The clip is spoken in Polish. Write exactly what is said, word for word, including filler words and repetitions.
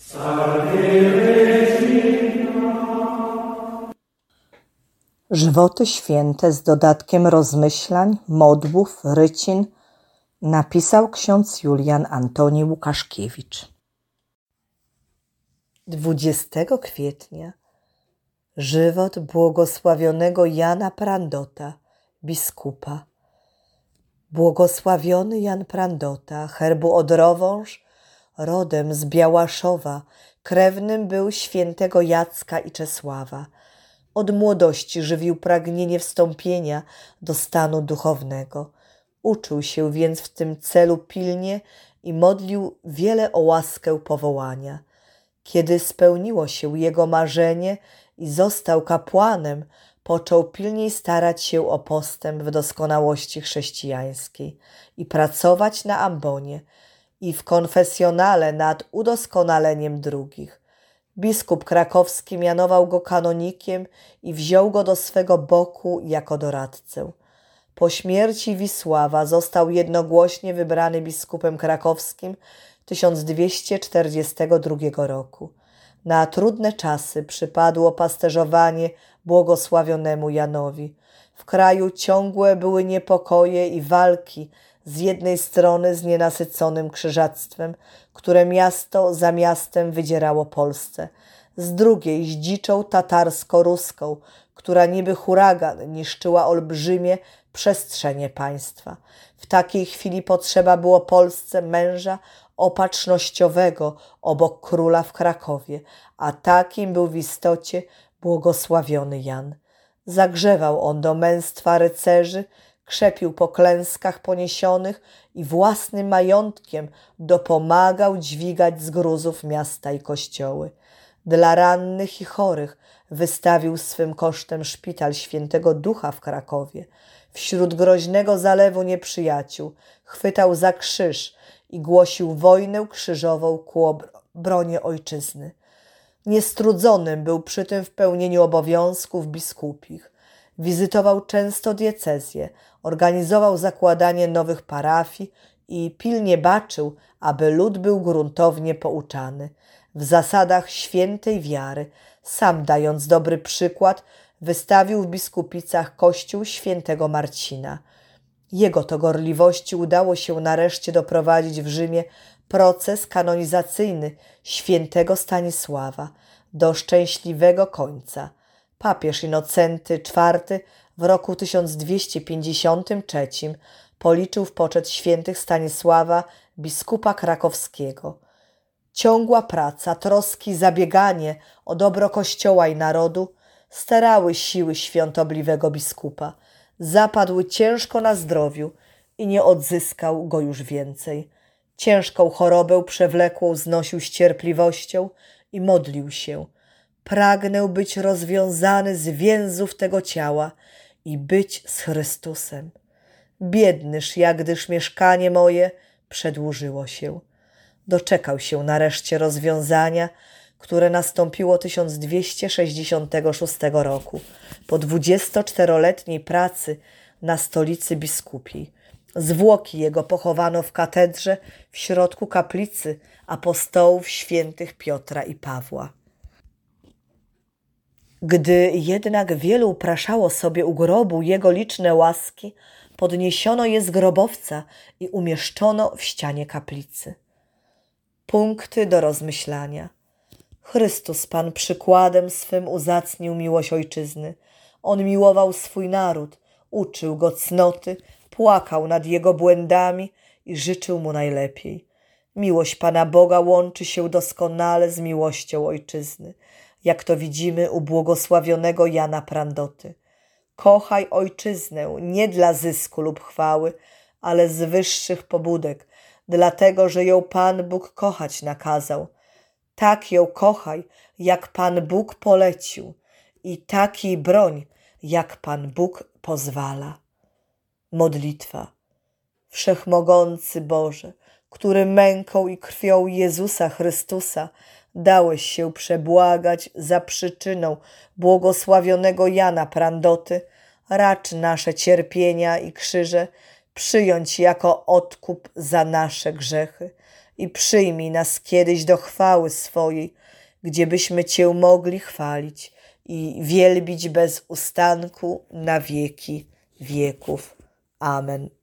Żywoty święte z dodatkiem rozmyślań, modłów, rycin napisał ksiądz Julian Antoni Łukaszkiewicz. dwudziestego kwietnia żywot błogosławionego Jana Prandota, biskupa. Błogosławiony Jan Prandota, herbu Odrowąż, rodem z Białaszowa, krewnym był świętego Jacka i Czesława. Od młodości żywił pragnienie wstąpienia do stanu duchownego. Uczył się więc w tym celu pilnie i modlił wiele o łaskę powołania. Kiedy spełniło się jego marzenie i został kapłanem, począł pilniej starać się o postęp w doskonałości chrześcijańskiej i pracować na ambonie i w konfesjonale nad udoskonaleniem drugich. Biskup krakowski mianował go kanonikiem i wziął go do swego boku jako doradcę. Po śmierci Wisława został jednogłośnie wybrany biskupem krakowskim tysiąc dwieście czterdziestego drugiego roku. Na trudne czasy przypadło pasterzowanie błogosławionemu Janowi. W kraju ciągłe były niepokoje i walki, z jednej strony z nienasyconym krzyżactwem, które miasto za miastem wydzierało Polsce, z drugiej z dziczą tatarsko-ruską, która niby huragan niszczyła olbrzymie przestrzenie państwa. W takiej chwili potrzeba było Polsce męża opatrznościowego obok króla w Krakowie, a takim był w istocie błogosławiony Jan. Zagrzewał on do męstwa rycerzy, krzepił po klęskach poniesionych i własnym majątkiem dopomagał dźwigać z gruzów miasta i kościoły. Dla rannych i chorych wystawił swym kosztem szpital Świętego Ducha w Krakowie. Wśród groźnego zalewu nieprzyjaciół chwytał za krzyż i głosił wojnę krzyżową ku obronie ojczyzny. Niestrudzonym był przy tym w pełnieniu obowiązków biskupich. Wizytował często diecezję, organizował zakładanie nowych parafii i pilnie baczył, aby lud był gruntownie pouczany. W zasadach świętej wiary, sam dając dobry przykład, wystawił w Biskupicach kościół świętego Marcina. Jego to gorliwości udało się nareszcie doprowadzić w Rzymie proces kanonizacyjny świętego Stanisława do szczęśliwego końca. Papież Innocenty czwarty w roku tysiąc dwieście pięćdziesiątym trzecim policzył w poczet świętych Stanisława, biskupa krakowskiego. Ciągła praca, troski, zabieganie o dobro Kościoła i narodu starały siły świątobliwego biskupa. Zapadł ciężko na zdrowiu i nie odzyskał go już więcej. Ciężką chorobę przewlekłą znosił z cierpliwością i modlił się. Pragnę być rozwiązany z więzów tego ciała i być z Chrystusem. Biednyż jak gdyż mieszkanie moje przedłużyło się. Doczekał się nareszcie rozwiązania, które nastąpiło tysiąc dwieście sześćdziesiątego szóstego roku, po dwudziestoczteroletniej pracy na stolicy biskupiej. Zwłoki jego pochowano w katedrze w środku kaplicy apostołów świętych Piotra i Pawła. Gdy jednak wielu upraszało sobie u grobu jego liczne łaski, podniesiono je z grobowca i umieszczono w ścianie kaplicy. Punkty do rozmyślania. Chrystus Pan przykładem swym uzacnił miłość ojczyzny. On miłował swój naród, uczył go cnoty, płakał nad jego błędami i życzył mu najlepiej. Miłość Pana Boga łączy się doskonale z miłością ojczyzny, jak to widzimy u błogosławionego Jana Prandoty. Kochaj ojczyznę nie dla zysku lub chwały, ale z wyższych pobudek, dlatego, że ją Pan Bóg kochać nakazał. Tak ją kochaj, jak Pan Bóg polecił i tak jej broń, jak Pan Bóg pozwala. Modlitwa. Wszechmogący Boże, który męką i krwią Jezusa Chrystusa dałeś się przebłagać za przyczyną błogosławionego Jana Prandoty, racz nasze cierpienia i krzyże przyjąć jako odkup za nasze grzechy i przyjmij nas kiedyś do chwały swojej, gdziebyśmy Cię mogli chwalić i wielbić bez ustanku na wieki wieków. Amen.